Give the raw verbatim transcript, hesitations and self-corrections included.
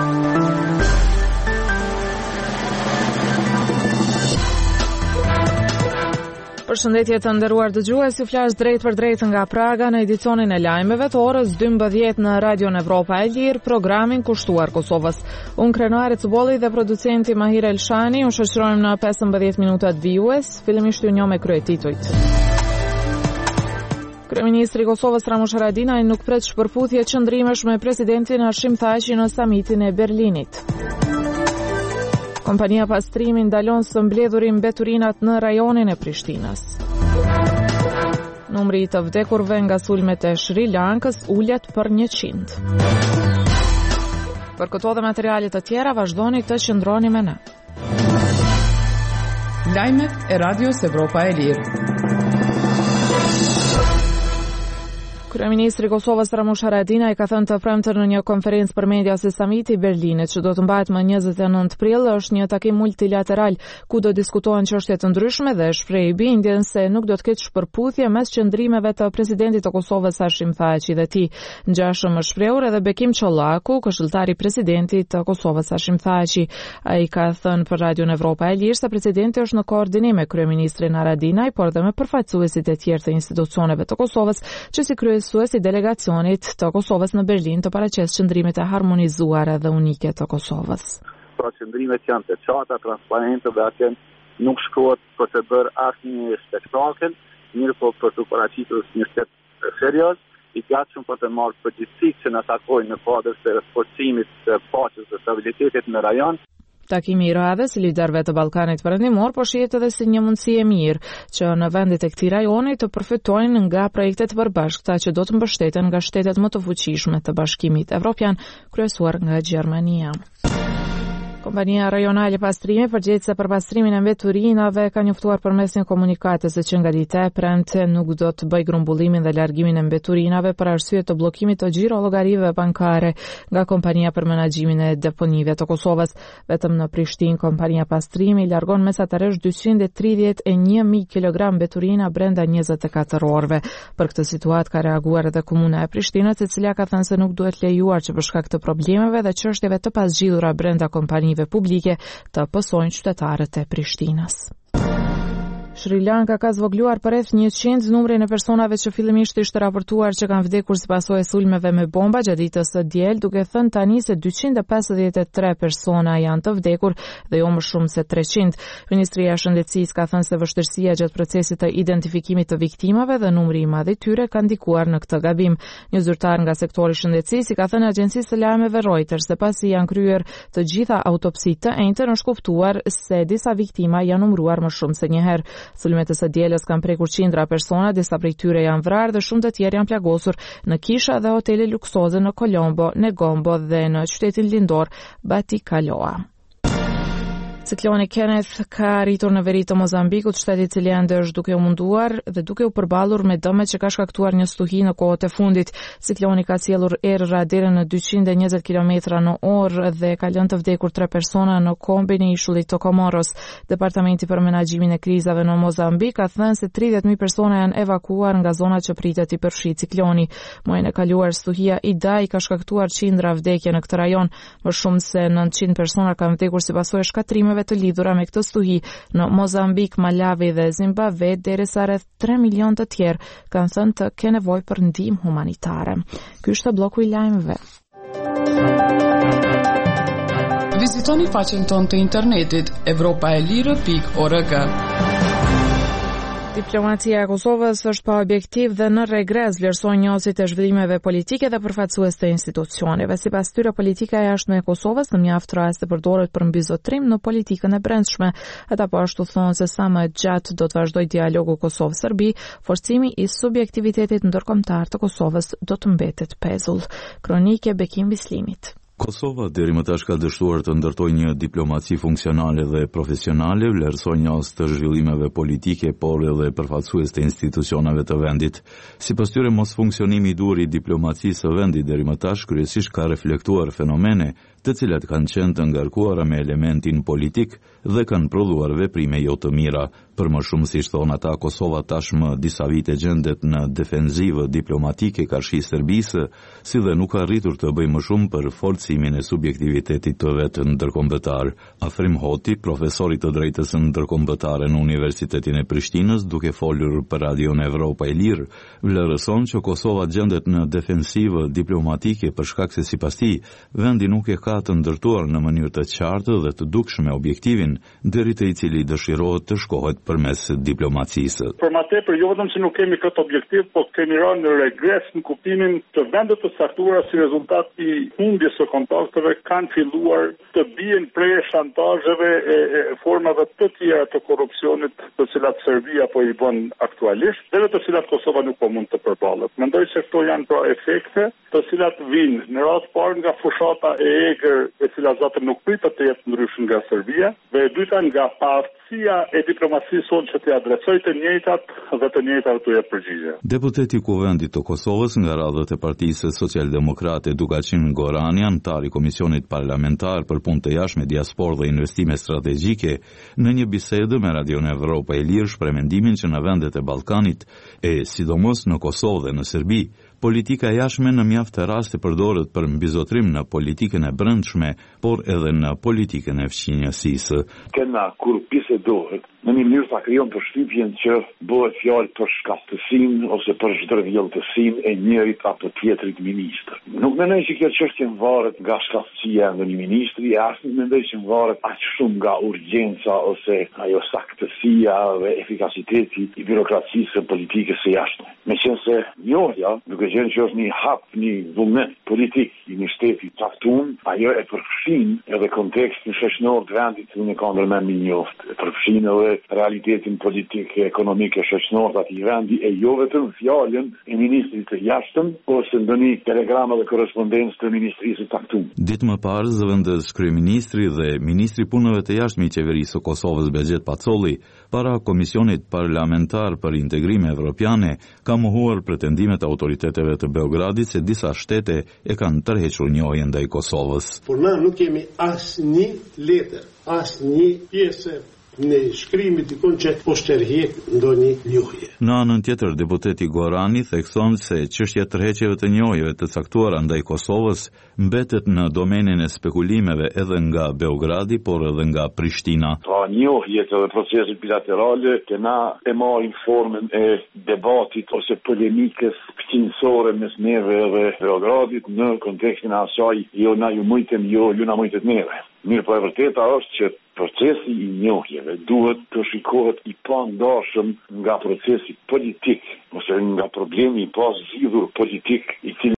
Përshëndetje të nderuar dëgjues, ju flas drejt për drejt nga Praga në edicionin e lajmeve të orës dymbëdhjetë në Radion Evropa e Lirë, programin kushtuar Kosovës. Unë Krenuare Cubolli dhe producenti Mahir Elshani, u shoqërojmë në pesëmbëdhjetë minutat vijues, fillimisht ju njoh me kryetitujt. Kryeministri i Kosovës Ramush Haradinaj nuk pret shpërputhje qëndrimesh me presidentin Hashim Thaçi në samitin e Berlinit. Kompania pastrimi ndalon së mbledhurin mbeturinat në rajonin e Prishtinës. Numri i të vdekurve nga sulmet e Sri Lankës ulet për njëqind. Për këto dhe materialet të tjera vazhdoni të qëndroni me ne. Lajmet e Radios Evropa e Lirë. Kryeministri i Kosovës Ramush Haradinaj ka thënë të premten në një konferencë për media se samiti i Berlinit që do të mbahet më njëzet e nëntë prill është një takim multilateral ku do diskutohen çështje të ndryshme dhe shpreh bindjen se nuk do të ketë shpërputhje mes qëndrimeve të presidentit të Kosovës Hashim Thaçi dhe tij. Ngjashëm është shprehur edhe Bekim Çollaku, këshilltari i presidentit të Kosovës Hashim Thaçi. Ai ka thënë për Radion Evropa e Lirë se presidenti është në koordinim me kryeministrin Haradinaj, por dhe me përfaqësuesit e tjerë të institucioneve të Kosovës që si krye suesi delegacionit të Kosovës në Berlin të paraqes qëndrimet e harmonizuara dhe unike të Kosovës. Pra qëndrimet janë të qarta, transparente dhe atje nuk shkruhet për të bërë asnjë spektakël, mirë po për të paraqitur një step serioz, i gatshëm për të marrë përgjegjësitë që na takojnë në kuadër të forcimit të paqes dhe stabilitetit në rajon. Takimi i radhës liderëve të Ballkanit Perëndimor po shihet edhe si një mundësi e mirë që në vendet e këtij rajoni të përfitojnë nga projektet përbashkëta që do të mbështeten nga shtetet më të fuqishme të Bashkimit Evropian, kryesuar nga Gjermania. Kompania rajonale pastrimi përgjegjëse për pastrimin e mbeturinave ka njoftuar përmes një komunikati se që nga dita e premte nuk do të bëj grumbullimin dhe largimin e mbeturinave për arsye të bllokimit të xhiro llogarive bankare nga kompania për menaxhimin e deponive të Kosovës. Vetëm në Prishtinë kompania pastrimi largon mesatarisht dyqind e tridhjetë e një mijë kilogram mbeturina brenda njëzet e katër orëve. Për këtë situatë ka reaguar edhe komuna e Prishtinës, e cila ka thënë se nuk duhet lejuar që për shkak të problemeve dhe çështjeve të pasgjidhura brenda kompanive publike të pësojnë qytetarët e Prishtinës. Sri Lanka ka zvogluar për rreth njëqind numrin e personave që fillimisht ishte raportuar që kanë vdekur si pasojë e sulmeve me bomba gjatë ditës së diel, duke thënë tani se dyqind e pesëdhjetë e tre persona janë të vdekur dhe jo më shumë se treqind. Ministria e Shëndetësisë ka thënë se vështirësia gjatë procesit të identifikimit të viktimave dhe numri i madh i tyre ka ndikuar në këtë gabim. Një zyrtar nga sektori i shëndetësisë i ka thënë agjencisë së lajmeve Reuters se pasi janë kryer të gjitha autopsitë të njëjtën është kuptuar se disa viktima janë numëruar më shumë se një herë. Sulmet e së dielës kanë prekur qindra persona, disa prej tyre janë vrarë dhe shumë të tjerë janë plagosur në kisha dhe hotele luksoze në Colombo, Negombo dhe në qytetin lindor Batikaloa. Cikloni Kenneth ka arritur në veri të Mozambikut, shteti i cili ende është duke u munduar dhe duke u përballur me dëmet që ka shkaktuar një stuhi në kohët e fundit. Cikloni ka sjellur errra deri në dyqind e njëzet kilometra në orë dhe ka lënë të vdekur tre persona në kombin e ishullit të Komoros. Departamenti për menaxhimin e krizave në Mozambik ka thënë se tridhjetë mijë persona janë evakuuar nga zonat që pritet i përfshi cikloni. Muajin e kaluar stuhia Idai ka shkaktuar qindra vdekje në këtë rajon. Më shumë se nëntëqind persona kanë vdekur si pasojë e shkatrimeve të lidhura me këtë stuhi në Mozambik, Malawi dhe Zimbabwe, derisa rreth tre milion të tjerë kanë thënë të kenë nevojë për ndihmë humanitare. Ky është bloku i lajmeve. Vizitoni faqen tonë të internetit evropaelire pikë org. Diplomacia e Kosovës është pa objektiv dhe në regres, vlerësojnë njësit e zhvillimeve politike dhe përfaqësues të institucioneve. Sipas tyre, politika e jashtme e Kosovës në mjaft raste përdoret për mbizotrim në politikën e brendshme. Ata po ashtu thonë se sa më gjatë do të vazhdojë dialogu Kosovë-Serbi, forcimi i subjektivitetit ndërkombëtar të Kosovës do të mbetet pezull. Kronike Bekim Bislimit. Kosova deri më tash ka dështuar të ndërtojë një diplomaci funksionale dhe profesionale, vlerësoi njës të zhvillimeve politike, por edhe përfaqësues të institucioneve të vendit. Sipas tyre, mos funksionimi i dur i diplomacisë së vendit deri më tash kryesisht ka reflektuar fenomene të cilat kanë qenë të ngarkuara me elementin politik dhe kanë prodhuar veprime jo të mira. Për më shumë, si thon ata, Kosova tashmë disa vite gjendet në defenzivë diplomatike karshi Serbisë, si dhe nuk ka arritur të bëjë më shumë për forcimin e subjektivitetit të vetë ndërkombëtar. Afrim Hoti, profesori të drejtës ndërkombëtare në Universitetin e Prishtinës, duke folur për Radion Evropa e Lirë, vlerëson që Kosova gjendet në defensivë diplomatike për shkak se sipas tij vendi nuk e ka të ndërtuar në mënyrë të qartë dhe të dukshme objektivin deri te i cili dëshirohet të shkohet përmes diplomacisë. Për më tepër, jo vetëm se nuk kemi këtë objektiv, por kemi rënë në regres në kuptimin të vendet të caktuara si rezultat i humbjes së kontakteve kanë filluar të bien prej shantazheve e, e formave të tjera të korrupsionit, të cilat Serbia po i bën aktualisht, dhe të cilat Kosova nuk po mund të përballet. Mendoj se këto janë pra efekte të cilat vijnë në radhë parë nga fushata e egër, e cila zotën nuk pritet të jetë ndryshëm nga Serbia, dhe e dyta nga paaftësia e diplomacisë sonë që të adresoj të njëjtat dhe të njëjtat të jep përgjigje. Deputeti i Kuvendit të Kosovës nga radhët e Partisë Socialdemokrate Dugaçin Gorani, antar i Komisionit Parlamentar për Punë të Jashtme, Diasporë dhe Investime Strategjike, në një bisedë me Radion Evropa e Lirë shpreh mendimin që në vendet e Ballkanit, e sidomos në Kosovë dhe në Serbi, politika e jashtme në mjaft të raste përdoret për mbizotrim në politikën e brendshme, por edhe në politikën e fqinjësisë. Kena kur bisedohet, në një mënyrë ta krijon përshtypjen që bëhet fjalë për shkastësinë ose për zhdërvjelltësinë e njërit apo tjetrit ministër. Nuk mendoj që kjo çështje varet nga shkastësia e një ministri, as nuk mendoj që varet aq shumë nga urgjenca ose ajo saktësia dhe efikasiteti i birokracisë së politikës së jashtme. Meqense njohja, duke qenë që është një hap, një vullnet politik i një shteti caktuar, ajo e përfshin edhe kontekstin shoqëror të vendit që ne kanë ndërmend një njoftë, e përfshin edhe realitetin politik e ekonomik e shoqëror të atij vendi, e jo vetëm fjalën e ministrit të jashtëm ose ndonjë telegrama dhe korrespondencë të ministrisë së caktuar. Ditë më parë, zëvendës kryeministri dhe ministri punëve të jashtme i qeverisë së Kosovës Begjet Pacolli, para Komisionit Parlamentar për Integrim Evropiane, ka mohuar pretendimet e autoriteteve të Beogradit se disa shtete e kanë tërhequr njohjen ndaj Kosovës. Por na nuk kemi asnjë letër, asnjë pjesë në shkrimit i konë që po shterhet ndonjë njohje. Në anën tjetër, deputeti Gorani thekson se çështja e tërheqjeve të njohjeve të caktuara ndaj Kosovës mbetet në domenin e spekulimeve edhe nga Beogradi, por edhe nga Prishtina. Pra njohjet edhe proceset bilaterale që na e marrin formën e debatit ose polemikës fqinësore mes neve dhe Beogradit në kontekstin e asaj, jo na ju mujtem, jo ju na mujtet neve. Mirë, po e vërteta është që procesi i njohjeve duhet të shikohet i pandarshëm nga procesi politik ose nga problemi i pazgjidhur politik i cili